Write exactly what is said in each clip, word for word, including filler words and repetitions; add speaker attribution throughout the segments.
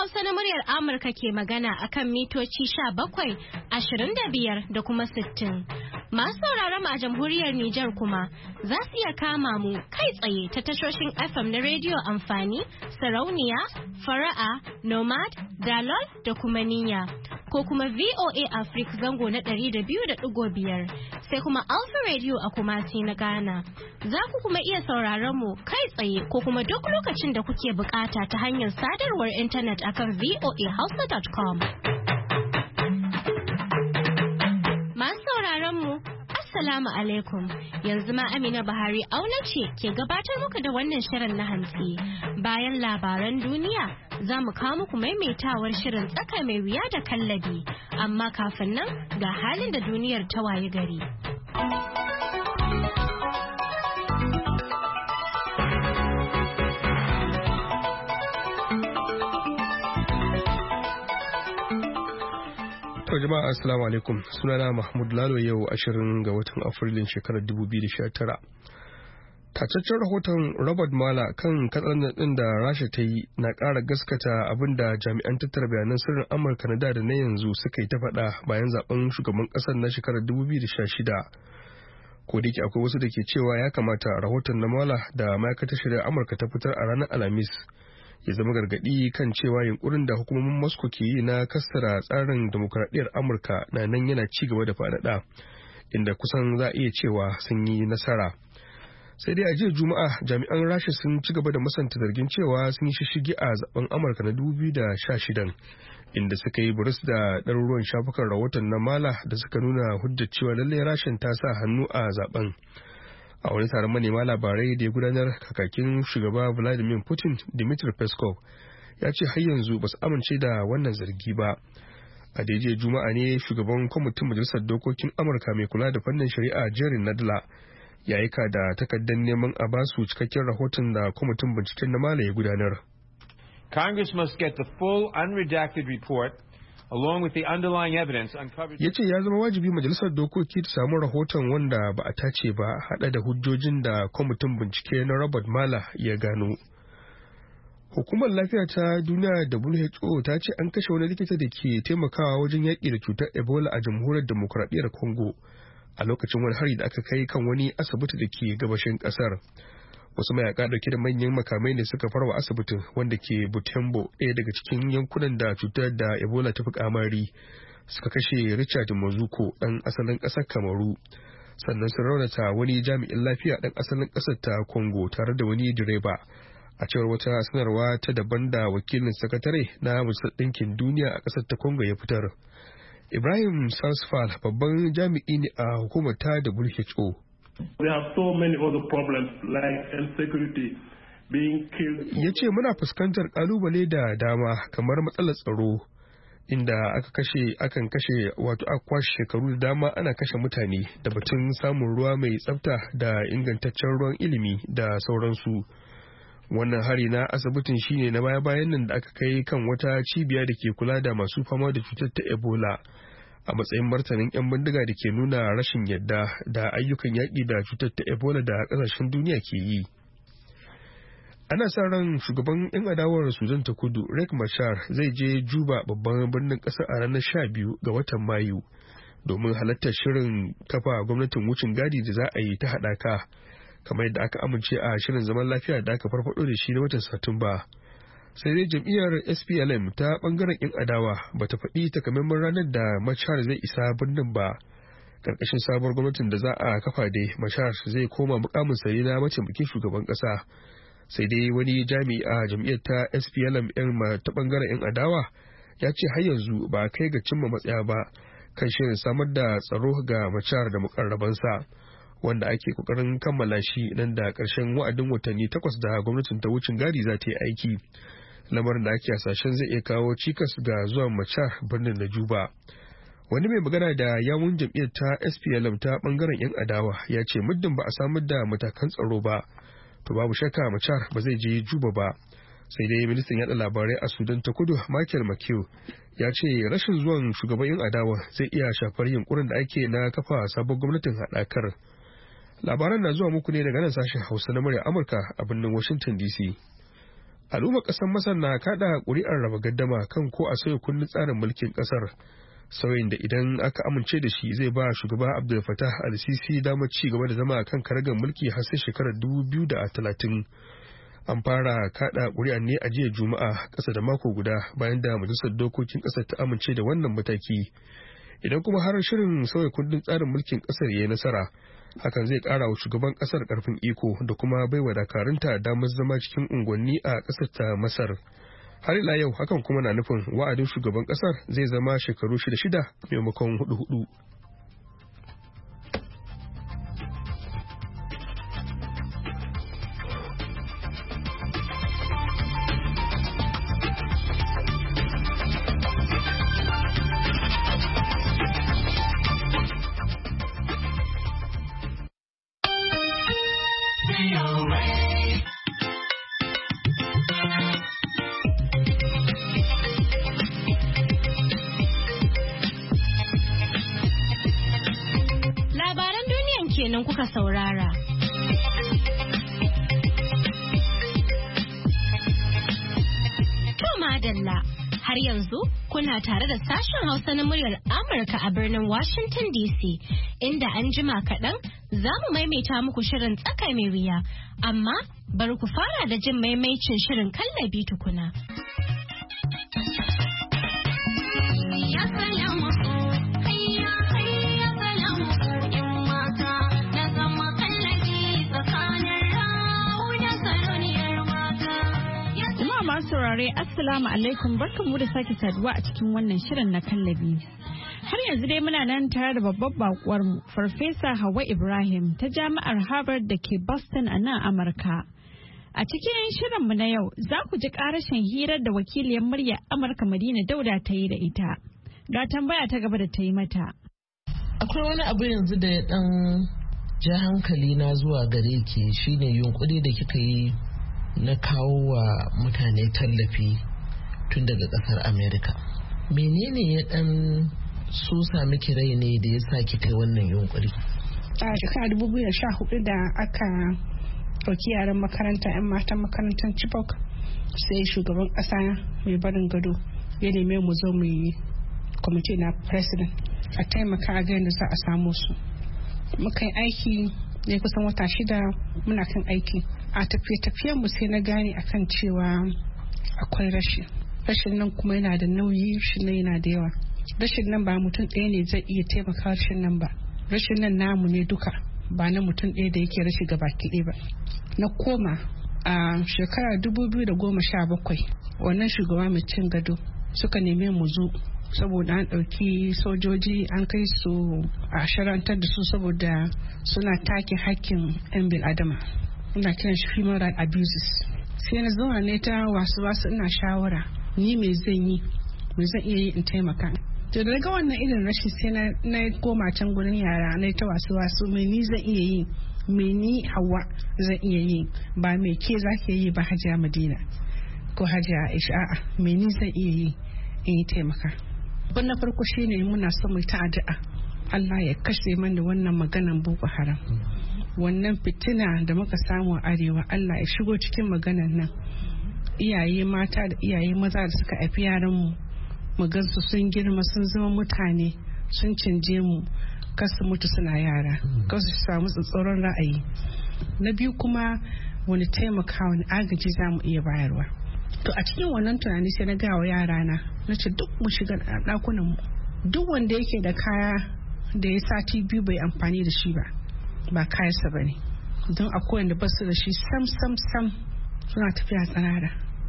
Speaker 1: Hausa na muryar Amurka ke magana akan mitoci sha bakwai, ashirin da biyar da kuma sittin. Masu sauraron mu a jamhuriyar Nijar kuma za su iya kama mu kai tsaye ta tashoshin F M na rediyo amfani, sarauniya, fara'a, nomad, dalol da kuma niyya. Ko kuma V O A Africa zango na ɗari da biyu da ɗigo biyar sai kuma Alpha Radio a Kumasi na Ghana. Za ku kuma iya sauraron mu kai tsaye ko kuma duk lokacin da kuke bukata ta hanyar sadarwar intanet akan voa hausa dot com. Masu sauraron mu Assalamu alaikum. Yanzu ma Amina Buhari auna ce ke gabatar muku da wannan shirin na hantsi. Bayan labaran duniya, za mu kawo muku maimaitawar shirin tsaka mai wuya da kallabi. Amma kafin nan ga halin da duniyar ta waye gari.
Speaker 2: Jama'a assalamu alaikum, sunana Mahmud Lalo. Yau ashirin ga watan Afrilun shekarar dubu biyu da sha tara. Tacaccen rahoton Robert Mueller kan katsalandan din da Rasha ta yi na ƙara gaskata abinda jami'an tattara bayanan sirrin Amurka na da da na yanzu suka yi ta faɗa bayan zaben shugaban ƙasar na shekarar dubu biyu da sha shida. Ko da yake akwai wasu da ke cewa ya kamata rahoton na Mueller da ma'aikatar shari'ar Amurka ta fitar a ranar Alhamis ya zama gargaɗi kan cewa yunkurin da hukumomin Moscow ke yi na kassara tsarin demokradiyyar Amurka na nan yana ci gaba da faɗaɗa, inda kusan za a iya cewa sun yi nasara. Sai dai a jiya Juma'a jami'an Rasha sun ci gaba da musanta zargin cewa sun yi shishigi a zaben Amurka na dubu biyu da sha shida, inda suka yi buris da ɗaruruwan shafukan rahoton na Mala da suka nuna hujjar cewa lallai Rashin ta sa hannu a zaben. A wani taron manema labarai da ya gudanar, kakakin shugaba Vladimir Putin, Dmitry Peskov, ya ce har yanzu ba su amince da wannan zargi ba. A daidai Juma'a ne shugaban kwamitin Majalisar Dokokin Amurka mai kula da fannin shari'a Jerry Nadler ya aika da takardar neman a basu cikakken rahoton da kwamitin binciken na Mala ya gudanar.
Speaker 3: Congress must get the full unredacted report along with the underlying evidence uncovered.
Speaker 2: Ya ce ya zama wajibi majalisar dokoki ta samu rahoton wanda ba a tace ba, hada da hujjojin da kwamitin bincike na Robert Mueller ya gano. Hukumar lafiya ta duniya W H O ta ce an kashe wani likita da ke taimakawa wajen yaƙi da cutar Ebola a jamhuriyar demokuraɗiyyar Congo a lokacin wani hari da aka kai kan wani asibiti da ke gabashin ƙasar. Wasu mayaka dauke da manyan makamai ne suka farwa asibitin wanda ke Butembo, ɗaya daga cikin yankunan da cutar da Ebola ta fi kamari, suka kashe Richard Mazuko ɗan asalin ƙasar Kamaru. Sannan sun raunata wani jami'in lafiya ɗan asalin ƙasar ta Congo tare da wani direba, a cewar wata sanarwa ta daban da wakilin sakatare na Majalisar Ɗinkin Duniya a ƙasar ta Congo ya fitar. Ibrahim Sarsfal babban jami'i ne a hukumar ta W H O.
Speaker 4: We have so many other problems like insecurity, being killed.
Speaker 2: Ya ce muna fuskantar kalubale da dama kamar matsalar tsaro, inda aka kashe akan kashe wato aka kwashe shekaru da dama ana kashe mutane, da batun samun ruwa mai tsafta da ingantaccen ruwan ilimi da sauransu. Wannan hari na asibitin shine na baya-bayan nan da aka kai kan wata cibiya da ke kula da masu fama da cutar ta Ebola, a matsayin martanin 'yan bindiga da ke nuna rashin yadda da ayyukan yaƙi da cutar ta Ebola da ƙasashen duniya ke yi. Ana sa ran shugaban 'yan adawar Sudan ta Kudu Riek Machar zai je Juba, babban birnin ƙasar, a ranar sha biyu ga watan Mayu domin halartar shirin kafa gwamnatin wucin gadi da za a yi ta haɗaka, kamar yadda aka amince a shirin zaman lafiya da aka farfaɗo da shi na watan Satumba. Sai dai jam'iyyar S P L M ta bangaren 'yan adawa ba ta faɗi takamaiman ranar da Machar zai isa birnin ba. Karkashin sabuwar gwamnatin da za a kafa dai, Machar zai koma mukamin sa na mataimakin shugaban ƙasa. Sai dai wani jami'i a jam'iyyar ta S P L M ta bangaren 'yan adawa ya ce har yanzu ba a kai ga cimma matsaya ba kan shirin samar da tsaro ga Machar da mukarrabansa, wanda ake kokarin kammala shi nan da ƙarshen wa'adin watanni takwas da gwamnatin ta wucin gadi za ta yi aiki. Lamarin da ake hasashen zai iya kawo cikas ga zuwan Machar birnin na Juba. Wani mai magana da yawun jam'iyyar ta S P L M ta bangaren 'yan adawa ya ce muddin ba a samar da matakan tsaro ba, to babu shakka Machar ba zai je Juba ba. Sai dai ministan yaɗa labarai a Sudan ta Kudu Michael McHugh ya ce rashin zuwan shugaban 'yan adawa zai iya shafar yunkurin da ake na kafa sabon gwamnatin haɗakar. Labaran na zuwa muku ne daga nan sashen Hausa na murya Amurka a birnin Washington D C. al'ummar ƙasar Masar na kada ƙuri'ar raba gaddama kan ko a sauya kundin tsarin mulkin ƙasar, sauyin da idan aka amince da shi zai ba shugaba Abdel Fattah al-Sisi damar ci gaba da zama kan karagar mulki har sai shekarar dubu biyu da talatin. An fara kada ƙuri'ar ne a jiya Juma'a ƙasa da mako guda bayan da majalisar dokokin ƙasar ta amince da wannan mataki. Idan kuma har shirin sauya kundin tsarin mulkin ƙasar ya yi nasara, hakan zai ƙara wa shugaban ƙasar ƙarfin iko da kuma baiwa dakarunta damar zama cikin unguwanni a ƙasar ta Masar. Har ila yau hakan kuma na nufin wa'adin shugaban ƙasar zai zama shekaru shida shida maimakon hudu hudu.
Speaker 1: kenan kuka saurara. To madalla, har yanzu kuna tare da sashen Hausa na muryar Amurka a birnin Washington D C, inda an jima kaɗan za mu maimaita muku shirin tsaka mai wuya, amma bari ku fara da jin maimaicin shirin kallabi tukuna.
Speaker 5: saurare assalamu alaikum barkanmu da sake saduwa a cikin wannan shirin na kallabi. Har yanzu dai muna nan tare da babbar bakuwar mu Farfesa Hauwa Ibrahim ta Jami'ar Harvard da ke Boston a nan Amurka. A cikin shirin mu na yau za ku ji karashin hirar da wakiliyar muryar Amurka Madina Dauda ta yi da ita. Ga tambaya ta gaba da ta yi mata.
Speaker 6: Akwai wani abu yanzu da ya dan ja hankali na zuwa gare ki shine yunkuri da kika yi na kawo wa mutane tallafi tun daga kasar Amerika. Menene ya dan so sami rai ne da ya sa ki kai wannan yunkuri?
Speaker 7: A shekara dubu biyu da sha hudu da aka ɗauki yaran makaranta 'yan matan makarantar Chibok, sai shugaban ƙasa mai barin gado ya neme mu zo mu yi kwamiti na president a taimaka a ga yadda za a samu su. Muka yi aiki ne kusan wata shida muna kan aiki. A tafiye-tafiyen mu sai na gane akan cewa akwai rashi rashin nan kuma yana da nauyi, rashin nan yana da yawa. Rashin nan ba mutum ɗaya ne zai iya taimaka rashin nan ba, rashin nan namu ne duka, ba na mutum ɗaya da yake rashi gaba ɗaya ba. Na koma a shekara dubu biyu da goma sha bakwai wannan shugaba mai cin gado suka neme mu zo saboda an ɗauki sojoji an kai su a sharantar da su saboda suna take hakkin 'yan bil'adama. Ina kiran shi human rights abuses. Sai na zauna ne ta wasu wasu ina shawara ni me zan yi me zan iya yi in taimaka. To da ga wannan irin rashin sai na na koma can gurin yara na ta wasu wasu me ni zan iya yi me ni Hauwa zan iya yi ba me ke zaki yi ba Hajiya Madina ko Hajiya Aisha, a'a me ni zan iya yi in yi taimaka. Abin na farko shine muna son mu ta addu'a Allah ya kashe mana wannan maganan Boko Haram. Wannan fitina da muka samu a arewa Allah ya shigo cikin maganar nan. Iyaye mata da iyaye maza da suka haifi yaranmu mu gansu sun girma sun zama mutane sun canje mu, kasu mutu suna yara, kasu samu tsatsauran ra'ayi. Na biyu kuma wani taimaka wani agaji za mu iya bayarwa. To a cikin wannan tunani sai na gawa yara na na ce duk mu shiga ɗakunan mu, duk wanda yake da kaya da ya sati biyu bai amfani da shi ba ba kayansa ba ne, don akwai wanda ba su da shi sam sam sam suna tafiya tsanara.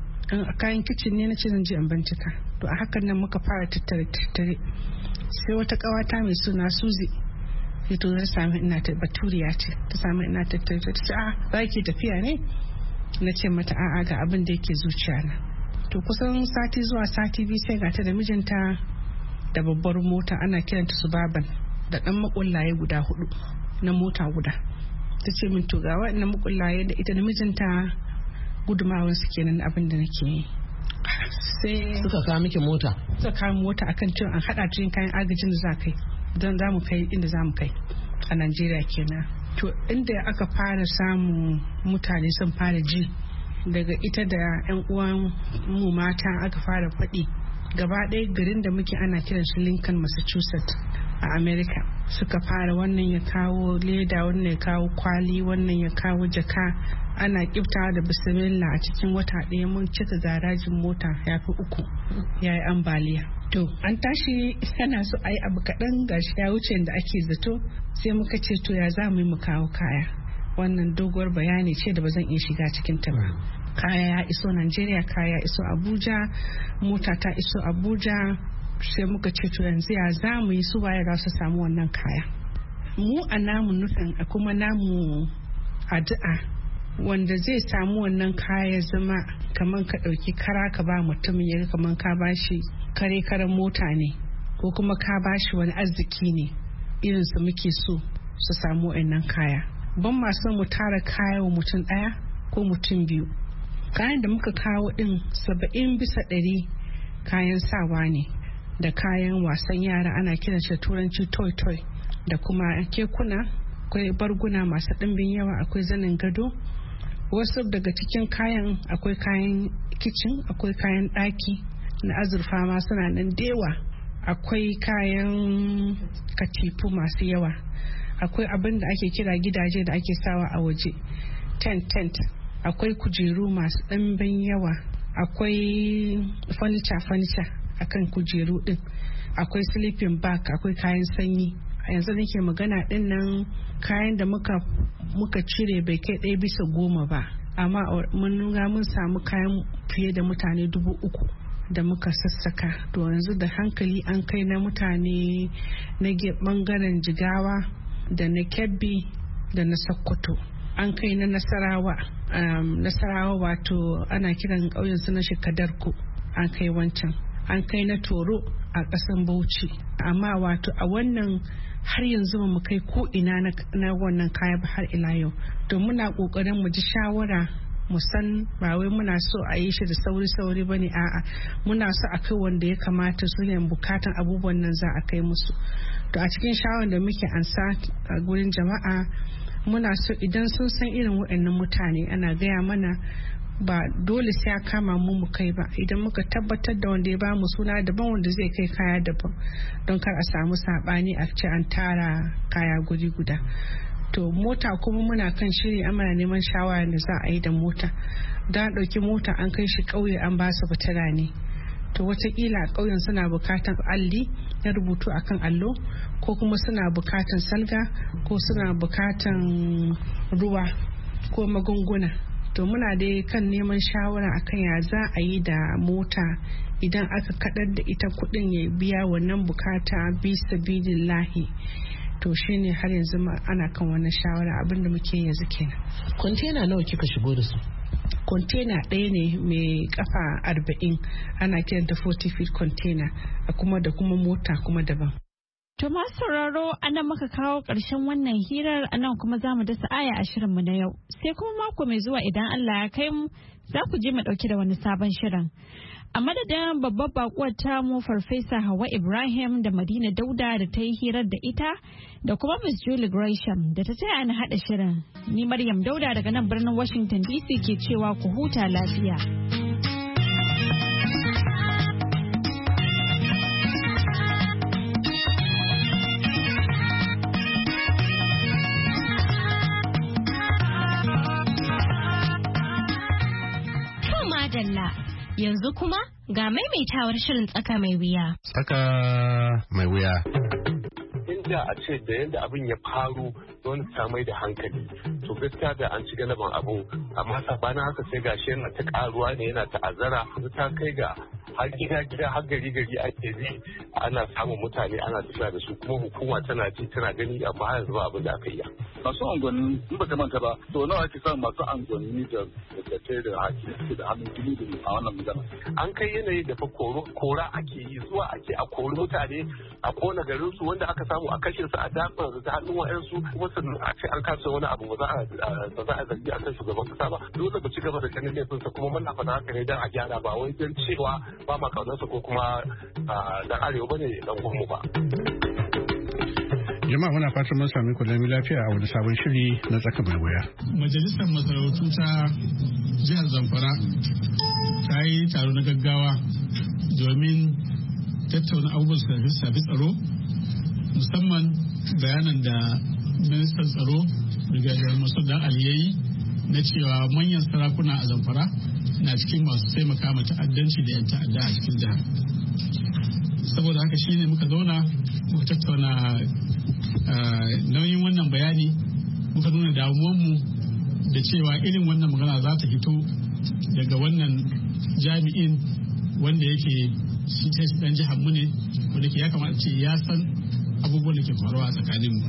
Speaker 7: A kayan kicin ne na ce zan je in bincika. To a hakan nan muka fara tattare tattare sai wata kawata mai suna Suzi ya to zai sami ina ta baturiya ce ta sami ina tattare ta ce a za ki tafiya ne na ce mata a'a ga abin da yake zuciya na. To kusan sati zuwa sati biyu sai ga ta da mijinta da babbar mota ana kiranta su baban da dan makullaye guda hudu na mota guda. Ta ce min to ga waɗannan makullaye da ita da mijinta gudumawar su kenan abin da nake yi. Sai
Speaker 6: suka kawo miki mota?
Speaker 7: Suka kawo mota akan cewa an hada cikin kayan agajin da za kai don za mu kai inda za mu kai a Najeriya kenan. To inda aka fara samun mutane sun fara ji daga ita da 'yan uwan mu mata aka fara faɗi. Gaba ɗaya garin da muke ana kiran shi Lincoln, Massachusetts a America. Suka fara wannan ya kawo leda, wannan ya kawo kwali, wannan ya kawo jaka. Ana kiftawa da bismillah a cikin wata ɗaya mun cika garajin mota ya fi uku ya yi ambaliya. To an tashi yana so a yi abu kaɗan gashi ya wuce da ake zato, sai muka ce to ya za mu yi mu kawo kaya. Wannan doguwar bayani ce da ba zan iya shiga cikin ta ba. Kaya ya iso Najeriya, kaya ya iso Abuja, mota ta iso Abuja, sai muka ce to yanzu ya za mu yi su waye za su samu wannan kaya. Mu a namu nufin a kuma namu addu'a wanda zai samu wannan kaya zama kamar ka ɗauki kara ka ba mutum ya kamar ka ba shi kare karen mota ne ko kuma ka ba shi wani arziki ne, irin su muke so su samu wannan kaya. Ban ma son mu tara kaya wa mutum ɗaya ko mutum biyu. Kayan da muka kawo ɗin saba'in bisa ɗari kayan sawa ne da kayan wasan yara, ana kiran shi turanci toy toy, da kuma kekuna, akwai barguna masu ɗimbin yawa, akwai zanin gado. Wasu daga cikin kayan akwai kayan kicin, akwai kayan ɗaki na azurfa ma suna nan dewa, akwai kayan katifu masu yawa, akwai abin da ake kira gidaje da ake sawa a waje, tent tent, akwai kujeru masu ɗimbin yawa, akwai furniture furniture akan kujeru ɗin, akwai sleeping bag, akwai kayan sanyi. A yanzu nake magana ɗin nan kayan da muka muka cire bai kai ɗaya bisa goma ba, amma mun nuna mun samu kayan fiye da mutane dubu uku da muka sassaka. To yanzu da hankali an kai na mutane na bangaren Jigawa da na Kebbi da na Sokoto, an kai na Nasarawa. Um, Nasarawa wato ana kiran ƙauyen su na Shekadarku, an kai wancan, an kai na Toro a ƙasan Bauchi. Amma wato a wannan har yanzu ba mu kai ko ina na wannan kaya ba har ila yau. To muna kokarin mu ji shawara, mu san ba wai muna so a yi shi da sauri sauri bane, a'a muna so a kai wanda ya kamata su ne bukatan abubuwan nan za a kai musu. To a cikin shawarar da muke ansa a gurin jama'a, muna so idan sun san irin waɗannan mutane ana gaya mana, ba dole sai ya kama mu mu kai ba. Idan muka tabbatar da wanda ya ba mu suna daban, wanda zai kai kaya daban, don kar a samu sabani a ce an tara kaya guri guda. To mota kuma muna kan shiri, amana neman shawara da za a yi da mota. Da ɗauki mota an kai shi ƙauye an ba su fitila ne, to wataƙila ƙauyen suna bukatar alli na rubutu akan allo, ko kuma suna bukatar salga, ko suna bukatar ruwa ko magunguna. To muna dai kan neman shawara akan ya za a yi da mota idan aka kadar da ita kudin ya biya wannan bukata bisa bidillahi. To shine har yanzu ana kan wannan shawara, abinda muke yanzu kenan.
Speaker 6: Kwantena nawa kika shigo da su?
Speaker 7: Kwantena ɗaya ne mai kafa arba'in, ana kiranta forty feet container, kuma da kuma mota kuma daban.
Speaker 5: To masu sauraro, anan muka kawo ƙarshen wannan hirar, anan kuma za mu dasa aya a shirinmu na yau. Sai kuma mako mai zuwa idan Allah ya kai mu, za ku je mu ɗauki da wani sabon shirin. A madadin babbar bakuwar tamu Farfesa Hauwa Ibrahim da Madina Dauda da ta yi hirar da ita, da kuma Miss Julie Gresham da ta taya ni haɗa shirin. Ni Maryam Dauda daga nan birnin Washington D C ke cewa ku huta lafiya.
Speaker 1: Yanzu kuma ga maimaitawar shirin tsaka mai wuya.
Speaker 8: Tsaka mai wuya.
Speaker 9: Inda a ce da yadda abin ya faru don samai da hankali, to gaskiya da an ci galaban abun, amma sabanin haka sai gashi yana ta karuwa ne, yana ta'azzara, ta kai ga har gida gida har gari gari ake bi, ana samun mutane ana tafiya da su, kuma hukuma tana ji tana gani, amma har yanzu ba abin da aka yi.
Speaker 10: Masu angonni in ba manta ba, to nawa ake samun masu angonni da da da haki da hannun jini da a wannan magana.
Speaker 9: An kai yanayi da fa kora ake yi, zuwa ake a kori mutane a kona garin su, wanda aka samu a kashe su a dafa da hannun wa'ansu, kuma sannan a ce an kasa wani abu ba za a ba za a zargi a kan shugaban kasa ba. Dole ba ci gaba da ganin laifinsa, kuma muna faɗa haka ne dan a gyara, ba wai don cewa ba ma kaunarsa ko kuma dan arewa bane dan gwamnu ba.
Speaker 8: Jama'a muna fatan mun sami kullum lafiya a wani sabon shiri na tsaka mai wuya.
Speaker 11: Majalisar Masarautu ta Jihar Zamfara ta yi taro na gaggawa domin tattauna abubuwan su shafi tsaro, musamman bayanan da ministan tsaro Brigadier Masud Ali yayi na cewa manyan sarakuna a Zamfara na cikin masu taimaka ma ta'addanci da 'yan ta'adda a cikin jihar. Saboda haka shine muka zauna muka tattauna nauyin wannan bayani, muka nuna damuwanmu da cewa irin wannan magana za ta fito daga wannan jami'in wanda yake shi ce dan jihar mu ne, wanda ke ya kamata ce ya san abubuwan da ke faruwa a tsakaninmu.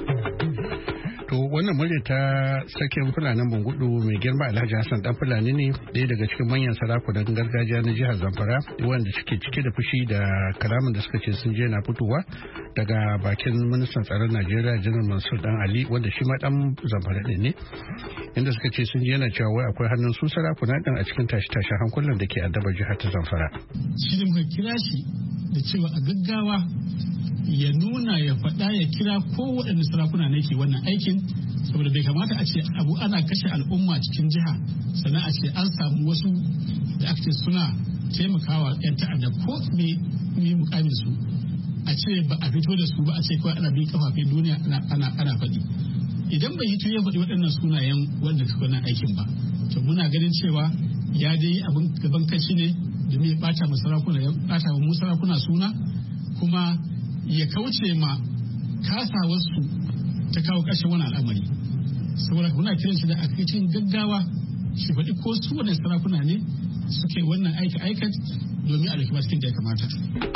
Speaker 8: To wannan murya ta sakin Fulanin Bungudu mai girma Alhaji Hassan dan Fulani ne, ɗaya daga cikin manyan sarakunan gargajiya na jihar Zamfara, wanda suke cike da fushi da kalamin da suka ce sun je na fitowa daga bakin ministan tsaron Najeriya Janar Mansur Dan Ali, wanda shi ma dan Zamfara ɗin ne, inda suka ce sun je yana cewa wai akwai hannun su sarakuna ɗin a cikin tashi-tashi hankulan da ke addaba jihar ta Zamfara.
Speaker 11: Shi da muka kira shi da cewa a gaggawa ya nuna ya faɗa ya kira ko waɗanda sarakuna ne ke wannan aikin, saboda bai kamata a ce abu ana kashe al'umma cikin jiha sannan a ce an samu wasu da aka ce suna taimakawa 'yan ta'adda ko me me mukamin su a ce ba a fito da su ba, a ce kawai ana bin kafafen duniya ana ana faɗi. Idan bai hito ya faɗi waɗannan sunayen wanda suka wannan aikin ba, to muna ganin cewa ya dai abin gaban kashi ne domin ya ɓata mu sarakuna ya ɓata mu sarakuna suna, kuma ya kauce ma kasawarsu ta kawo ƙarshen wani al'amari. Saboda muna kiran shi da a cikin gaggawa shi faɗi ko su wani sarakuna ne suke wannan aiki aikat domin a ɗauki cikin da ya kamata.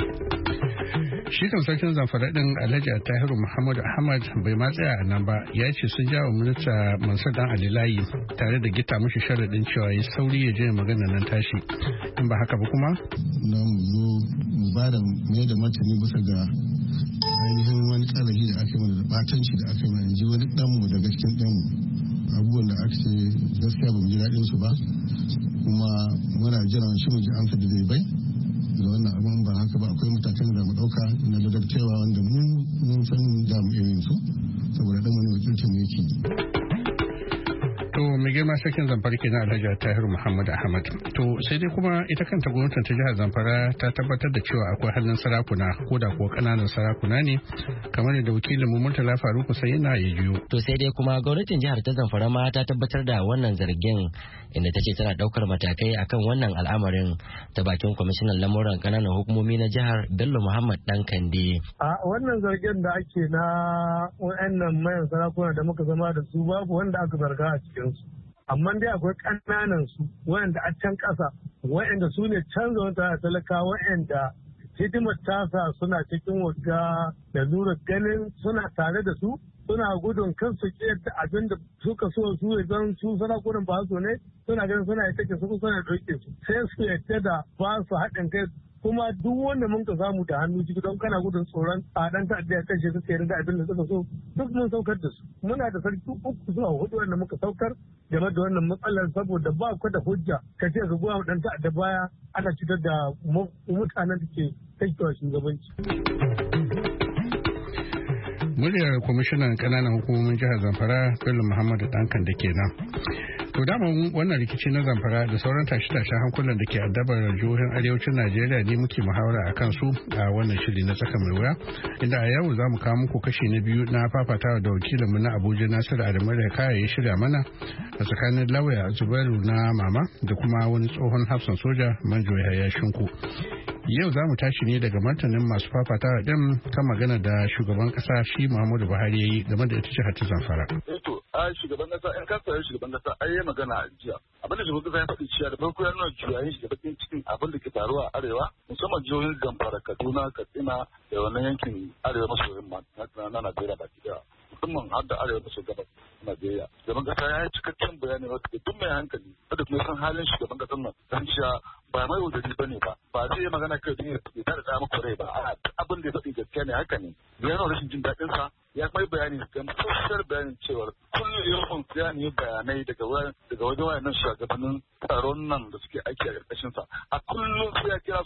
Speaker 8: Shi kan sarkin Zamfara din Alhaji Tahiru Muhammadu Ahmad bai ma tsaya a nan ba, ya ce sun jawo minista Mansur Dan Ali layi tare da gita mushi sharaɗin cewa ya sauri ya je magana nan tashi, in ba haka ba kuma
Speaker 12: na mu zo mu ba da mai da martani bisa ga ainihin wani ƙarahi da aka yi mana da batanci da aka yi mana, ji wani ɗanmu daga cikin ɗanmu, abubuwan da aka ce gaskiya ba mu ji daɗin su ba, kuma muna jiran shi mu ji amsa da zai bai da wannan abin. Ba haka ba akwai matakan da mu ɗauka na ladabcewa wanda mu mun san da mu irin su, saboda ɗan wani wakilcin mu yake.
Speaker 8: To mai girma sarkin Zamfara kenan Alhaji Tahiru Muhammad Ahmad. To sai dai kuma ita kanta gwamnatin ta jihar Zamfara ta tabbatar da cewa akwai hannun sarakuna, ko da kuwa kananan sarakuna ne, kamar yadda wakilin mu Murtala Faruku sai yana ya jiyo.
Speaker 13: To sai dai kuma gwamnatin jihar ta Zamfara ma ta tabbatar da wannan zargin, inda ta ce tana daukar matakai akan wannan al'amarin, ta bakin kwamishinan lamuran kananan hukumomi na jihar Bello Muhammad Dan Kande.
Speaker 14: A wannan zargin da ake na wayannan mayan sarakuna da muka zama da su, babu wanda aka zarga a cikin su, amma dai akwai ƙananan su wayanda a can ƙasa, wayanda su ne canza wata talaka, wayanda hidimar tasa suna cikin wagga da lura ganin suna tare da su, suna gudun kan su yadda abin da suka so su zan su sarakunan ba su ne, suna ganin suna take su suna ɗauke su, sai su yadda da ba su haɗin kai. Kuma duk wanda mun ka samu da hannu ciki don kana gudun tsoron a dan ta'adda ya kashe suka yarda abin da suka so, duk mun saukar da su. Muna da sarki uku zuwa hudu wanda muka saukar game da wannan matsalar, saboda ba ku da hujja ka ce ka goya dan ta'adda baya ana cutar da mutanen da ke kaikewa shugabanci.
Speaker 8: Muryar kwamishinan kananan hukumomin jihar Zamfara Bello Muhammadu Dankan da kenan. To daman wannan rikici na Zamfara da sauran tashe-tashen hankulan da ke addabar jihohin arewacin Najeriya ne muke muhawara a kansu a wannan shiri na tsaka mai wuya, inda a yau za mu kawo muku kashi na biyu na fafatawa da wakilinmu na Abuja Nasiru Adamu da kaya ya shirya mana a tsakanin lauya Zubairu na Mama da kuma wani tsohon hafsan soja Manjo Yahaya Shinku. Yau za mu tashi ne daga martanin masu fafatawa din kan magana da shugaban kasa shi Muhammadu Buhari ya yi game da ita jihar ta Zamfara.
Speaker 10: a shugaban kasa in kasa yin shugaban kasa ai ya magana a jiya abinda shugaban kasa ya faɗi cewa da farko ya nuna juyayin shi da bakin cikin abin da ke faruwa a arewa musamman jihohin Zamfara, Kaduna, Katsina da wannan yankin arewa maso yamma na Najeriya baki daya musamman har da arewa maso gabas Najeriya. Shugaban kasa ya yi cikakken bayani wata da duk mai hankali wanda kuma san halin shugaban kasan nan kan cewa ba mai wudari ba ne ba ba zai yi magana kai don ya tada da maka rai ba a abin da ya faɗi gaskiya ne haka ne ya nuna rashin jin daɗin sa ya mai bayani gamsasshiyar bayanin cewar kullum yawan ya ne bayanai daga wajen daga wajen wayannan shugabannin tsaron nan da suke aiki a ƙarƙashin sa a kullum sai ya kira su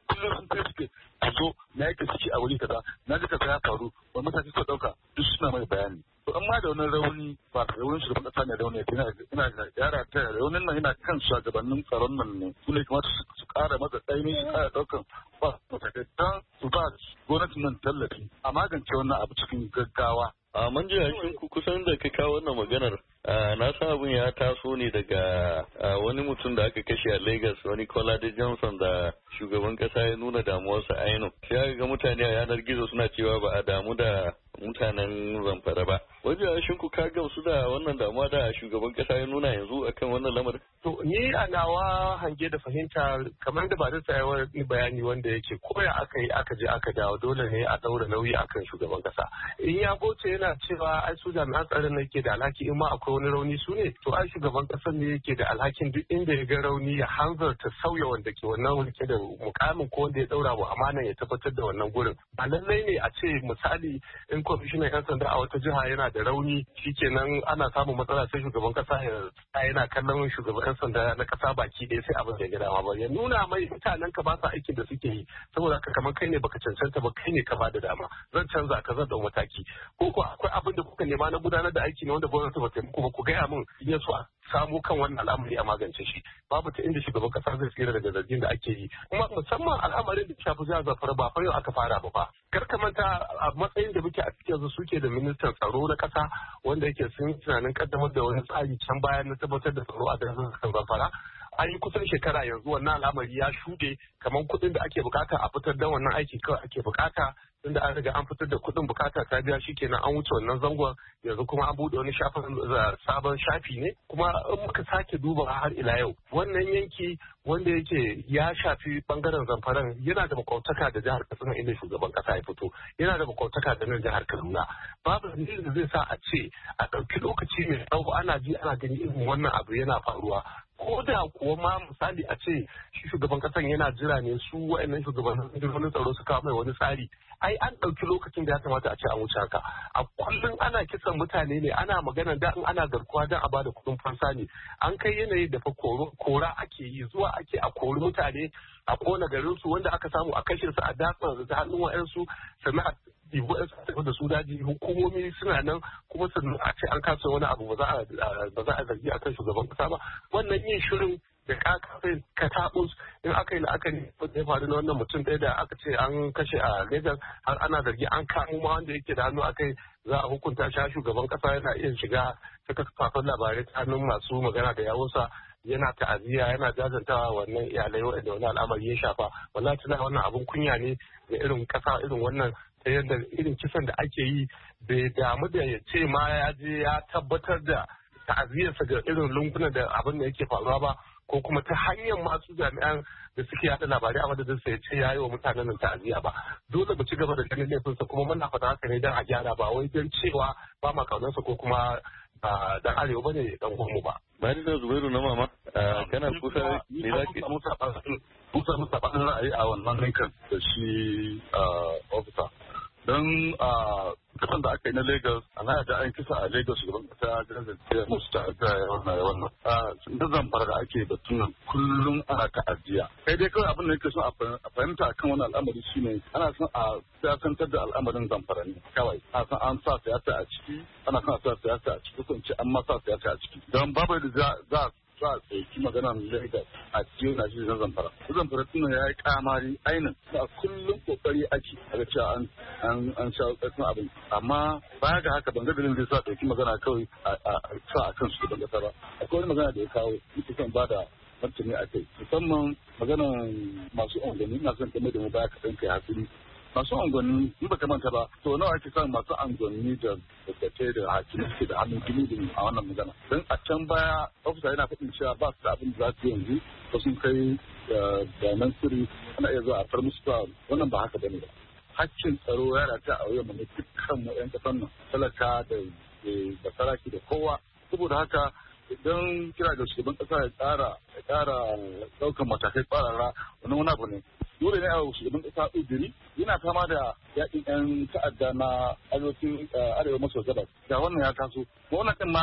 Speaker 10: kullum sun kai suke a zo na yake suke a wuri kaza na ji kaza ya faru ba mataki suka ɗauka duk suna mai bayani. To amma da wani rauni ba da rauni shugaban kasa ne rauni ina ina yara ta raunin nan yana kan shugabannin tsaron nan ne su ne kamata su ƙara masa ɗaimi su ƙara ɗaukan ba matakai don su ba gwamnatin nan tallafi a magance wannan abu cikin gaggawa.
Speaker 15: a manja shin ku kusan da ka kawo wannan maganar na san abin ya taso ne daga wani mutum da aka kashe a Lagos wani Kolade Johnson da shugaban kasa ya nuna damuwarsa ainihin sai ga mutane a yanar gizo suna cewa ba a damu da mutanen Zamfara ba. Wajen shin ku ka gamsu da wannan damuwa da shugaban kasa ya nuna yanzu akan wannan lamarin?
Speaker 16: To ni a nawa hange da fahimta kamar da ba da tsayawar bayani wanda yake koya aka yi aka je aka dawo dole ne a daura nauyi akan shugaban kasa. In ya goce yana cewa ai su jami'an tsaron ne yake da alhaki in ma akwai wani rauni su ne to ai shugaban kasar ne yake da alhakin duk inda ya ga rauni ya hanzarta sauya wanda ke wannan wurke da mukamin ko wanda ya daura wa amana ya tabbatar da wannan gurin. Ba lallai ne a ce misali in kwamishinan yan sanda a wata jiha yana da rauni shikenan ana samun matsala sai shugaban kasa ya yana kallon shugaban yan sanda na kasa baki ɗaya sai abin da ya gada ba ya nuna mai mutanen ka ba sa aikin da suke yi saboda haka kamar kai ne baka cancanta ba kai ne ka ba da dama zan canza ka zan dau mataki ko ko akwai abin da kuka nema na gudanar da aiki ne wanda gwamnati ba ta muku ba ku gaya min in so a samu kan wannan al'amari a magance shi babu ta inda shugaban kasa zai tsira daga zargin da ake yi kuma musamman al'amarin da shafi jihar Zamfara ba fa yau aka fara ba fa kar ka manta a matsayin da muke a cikin yanzu suke da ministan tsaro na kasa wanda yake sun tunanin kaddamar da wani tsari can bayan na tabbatar da tsaro a jihar Zamfara an yi kusan shekara yanzu wannan al'amari ya shuɗe kamar kuɗin da ake bukata a fitar da wannan aiki kawai ake bukata tunda an riga an fitar da kuɗin bukata ta biya shi kenan an wuce wannan zangon yanzu kuma an buɗe wani shafin sabon shafi ne kuma in muka sake duba har ila yau wannan yanki wanda yake ya shafi bangaren Zamfaran yana da makwautaka da jihar Katsina inda shugaban kasa ya fito yana da makwautaka da nan jihar Kaduna babu dalilin da zai sa a ce a ɗauki lokaci mai tsawo ana ji ana gani irin wannan abu yana faruwa ko da kuwa ma misali a ce shi shugaban kasan yana jira ne su wa'annan shugabannin rundunonin tsaro su kawo mai wani tsari ai an ɗauki lokacin da ya kamata a ce an wuce haka a kullum ana kisan mutane ne ana magana da in ana garkuwa don a bada kuɗin fansa ne an kai yanayi da fa kora ake yi zuwa ake a kori mutane a kona garin su wanda aka samu a kashe su a datsa da hannun wa'ansu sannan a ɗigo yan da su daji hukumomi suna nan kuma sannan a ce an kasa wani abu ba za a zargi akan shugaban kasa ba wannan yin shirin da kakafin katabus in aka yi la'akari da ya faru na wannan mutum ɗaya da aka ce an kashe a Lagos har ana zargi an kamo ma wanda yake da hannu akai za a hukunta shi shugaban kasa yana iya shiga ta kafafen labarai ta hannun masu magana da yawunsa yana ta'aziyya yana jajantawa wannan iyalai waɗanda wani al'amari ya shafa wallahi tana wannan abun kunya ne da irin kasa irin wannan ta yadda irin kisan da ake yi bai damu da ya ce ma ya je ya tabbatar da ta'aziyyarsa ga irin lungunan da abin da yake faruwa ba ko kuma ta hanyar masu jami'an da suke yada labarai a madadin sa ya ce ya yi wa mutanen nan ta'aziyya ba dole mu ci gaba da ganin laifinsa kuma muna faɗa haka ne don a gyara ba wai don cewa ba ma kaunarsa ko kuma dan arewa bane dan gwamnu ba.
Speaker 15: Bayan da Zubairu na mama kana kusa ne za ki
Speaker 10: kusa musa ɓarin ra'ayi a wannan rinkan da shi ofisa don kasan da aka yi na Lagos ana da an kisa a Lagos shugaban kasa jirgin musu ta'aziyya wannan wannan da Zamfara da ake batun nan kullum ana ta'aziyya kai dai kawai abin da yake son a fahimta kan wannan al'amari shine ana son a siyasantar da al'amarin Zamfara ne kawai ana son an sa siyasa a ciki ana son a sa siyasa a ciki ko in ce an ma sa siyasa a ciki don babu da za za a tsaiki magana Lagos a cikin Najeriya na Zamfara. Zamfara tuna ya yi kamari ainin a kullum kokari ake a ga cewa an an sha ƙarfin abin. Amma baya ga haka ban ga dalilin zai sa tsaiki magana kawai a sa a kan shugaban ƙasa ba. Akwai wani magana da ya kawo yake son ba da martani a kai. Musamman maganan masu ungani ina son game da mu baya kaɗan kai hakuri. Masu angonni in baka manta ba to nawa ake samun masu angonni da dabbace da hakimi suke da hannun gini a wannan magana don a can baya ofisa yana faɗin cewa ba su da abin da za su yanzu ko sun kai bayanan sirri ana iya zuwa a far musu ba wannan ba haka bane ba hakkin tsaro ya rata a wuyan mu dukkan mu yan kasan nan talaka da da saraki da kowa saboda haka idan kira ga shugaban kasa ya tsara ya tsara daukan matakai tsarara wani wani abu ne dole ne a shugaban kasa udiri yana fama da yakin yan ta'adda na arewacin arewa maso gabas da wannan ya taso wannan din ma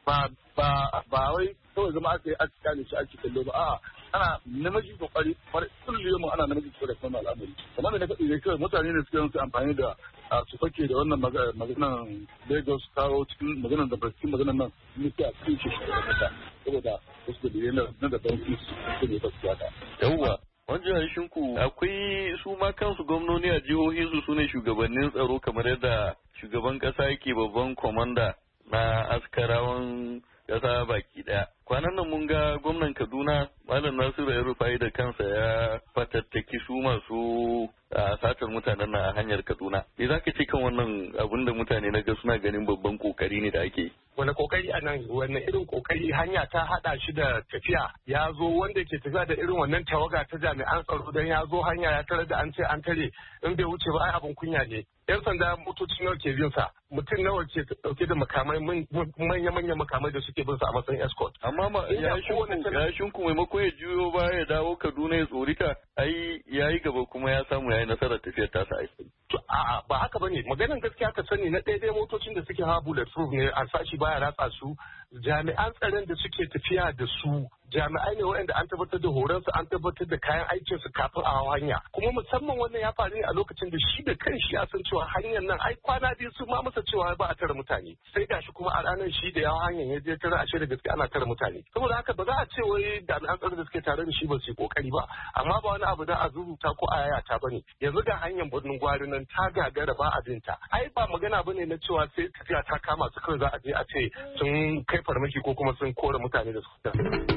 Speaker 10: ba ba ba wai kawai zama aka yi aka kyale shi ake kallo ba a'a ana namiji kokari kullum mu ana namiji kokari kan al'amari kamar da na faɗi ne kawai mutane ne suke su amfani da su fake da wannan maganan Lagos kawo cikin maganan da cikin maganan nan ne sai a cikin shi saboda wasu da yana nan da banki su ne ba su yada
Speaker 15: yawwa wajen shinku akwai su ma kansu gwamnoni a jihohi su sune shugabannin tsaro kamar yadda shugaban kasa yake babban komanda na askarawan kasa baki daya. Kwanan nan mun ga gwamnan Kaduna Malam Nasiru ya Rufai da kansa ya fatattaki su masu satar mutanen na a hanyar Kaduna. Me za ka ce kan wannan abin da mutane na ga suna ganin babban kokari ne da ake yi?
Speaker 16: Wani kokari a nan wani irin kokari hanya ta hada shi da tafiya ya zo wanda ke tafiya da irin wannan tawaga ta jami'an tsaro don ya zo hanya ya tare da an ce an tare in bai wuce ba ai abin kunya ne. Yan sanda motoci nawa ke bin sa mutum nawa ke dauke da makamai manya-manya makamai da suke bin sa a matsayin escort.
Speaker 15: Amma ya shinku maimako ya juyo ba ya dawo Kaduna ya tsorita ai ya yi gaba kuma ya samu ya yi nasarar tafiyar tasa aiki.
Speaker 16: A'a ba haka bane maganan gaskiya ka sani na ɗaya motocin da suke hawa bulletproof ne a sashi baya ratsa su jami'an tsaron da suke tafiya da su jami'ai ne waɗanda an tabbatar da horonsu an tabbatar da kayan aikin su kafin a hawa hanya kuma musamman wannan ya faru ne a lokacin da shi da kanshi ya san cewa hanyar nan ai kwana biyu su ma masa cewa ba a tara mutane sai gashi kuma a ranar shi da yawa hanyar ya je tara ashe da gaske ana tara mutane saboda haka ba za a ce wai jami'an tsaron da suke tare da shi ba su yi kokari ba amma ba wani abu da a zuzuta ko a yayata bane yanzu ga hanyar birnin gwari nan ta gagara ba a binta ai ba magana bane na cewa sai tafiya ta kama su kawai za a je a ce sun kai farmaki ko kuma sun kore mutane da su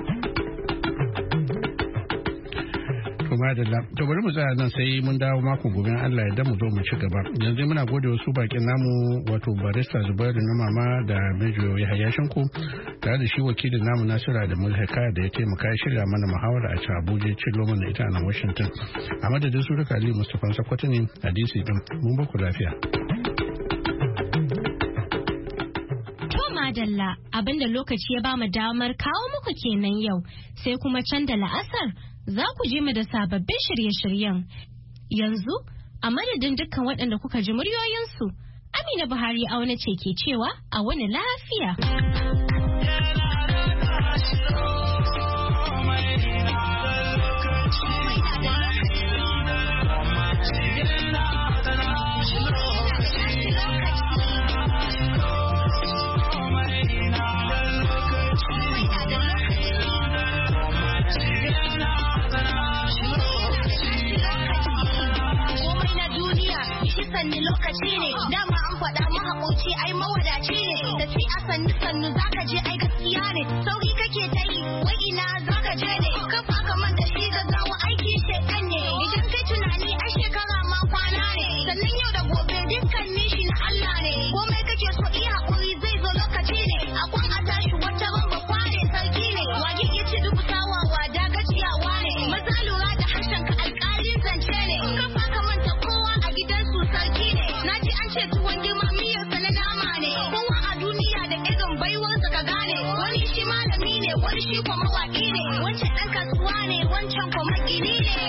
Speaker 8: to bari mu tsaya nan sai mun dawo mako gobe Allah ya mu zo mu ci gaba yanzu muna gode wasu bakin namu wato barista Zubairu na mama da Mejo Yahaya Shanko tare da shi wakilin namu Nasira da Mulhaka da ya taimaka ya shirya mana muhawara a can Abuja cillo mana ita a nan Washington a madadin su duka Ali Mustapha Sakwato ne a D C din mun ba ku lafiya
Speaker 1: madalla abinda lokaci ya bamu damar kawo muku kenan yau sai kuma can da la'asar za ku je mu da sababbin shirye-shiryen yanzu a madadin dukkan waɗanda kuka ji muryoyinsu Amina Buhari auna ce ke cewa a wani lafiya.
Speaker 17: sanni lokaci ne dama an faɗa mahaƙoci ai mawadaci ne da ci a sanni sannu zaka je ai gaskiya ne sauri kake ta yi wai ina zaka je ne kafa ka manta shi gaggawa aiki shekan ne idan kai tunani ai shekara ma kwana ne sannan yau da gobe dukkanin shi na Allah ne komai kake so iya haƙuri zai zo lokaci ne akwan a tashi wata bamba kware sarki ne wage ya ce duk sawawa da gaciyawa ne maza lura da harshen ka alƙalin zance ne kafa ka manta kowa a gidansu sarki ne na ji an ce tuwon girma miyarsa na nama ne kowa a duniya da irin baiwarsa ka gane wani shi malami ne wani shi kuma mawaƙi ne wancan ɗan kasuwa ne wancan kuma gini ne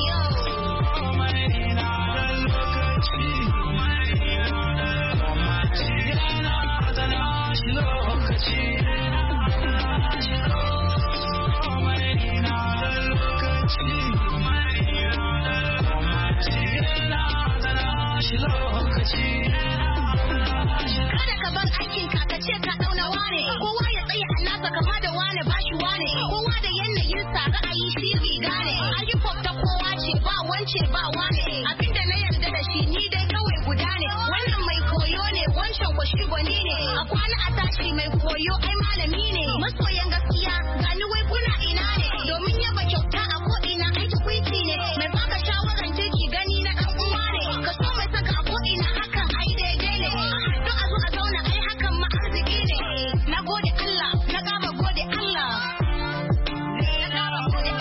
Speaker 17: kada ka bar aikin ka ka ce ka dauna wane kowa ya tsaya a nasa kama da wane bashi wane kowa da yanayin sa ra'ayi shi riga ne ayyukan ta kowa ce ba wance ba wane abinda na yarda da shi ni dai kawai guda ne wannan mai koyo ne wancan ko shi gwani ne a kwana a tashi mai koyo ai malami ne masoyan gaskiya gani wai kuna ina ne domin yaba kyauta a ko ina ai tukwici ne mai baka shawaran kirki gani na dan uwa ne ka so mai saka a ko ina hakan ai daidai ne don a zo a zauna ai hakan ma arziki ne na gode Allah na gama gode Allah na gama gode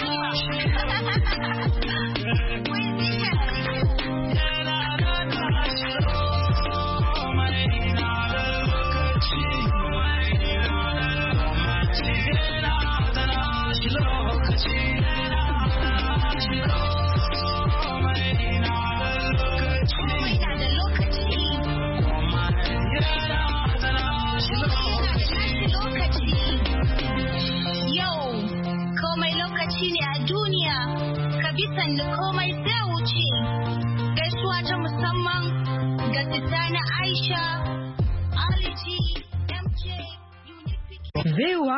Speaker 17: lokaci sannu komai sai wuce. Gaisuwa ta musamman ga Titani Aisha, Ali G, M J, Unique.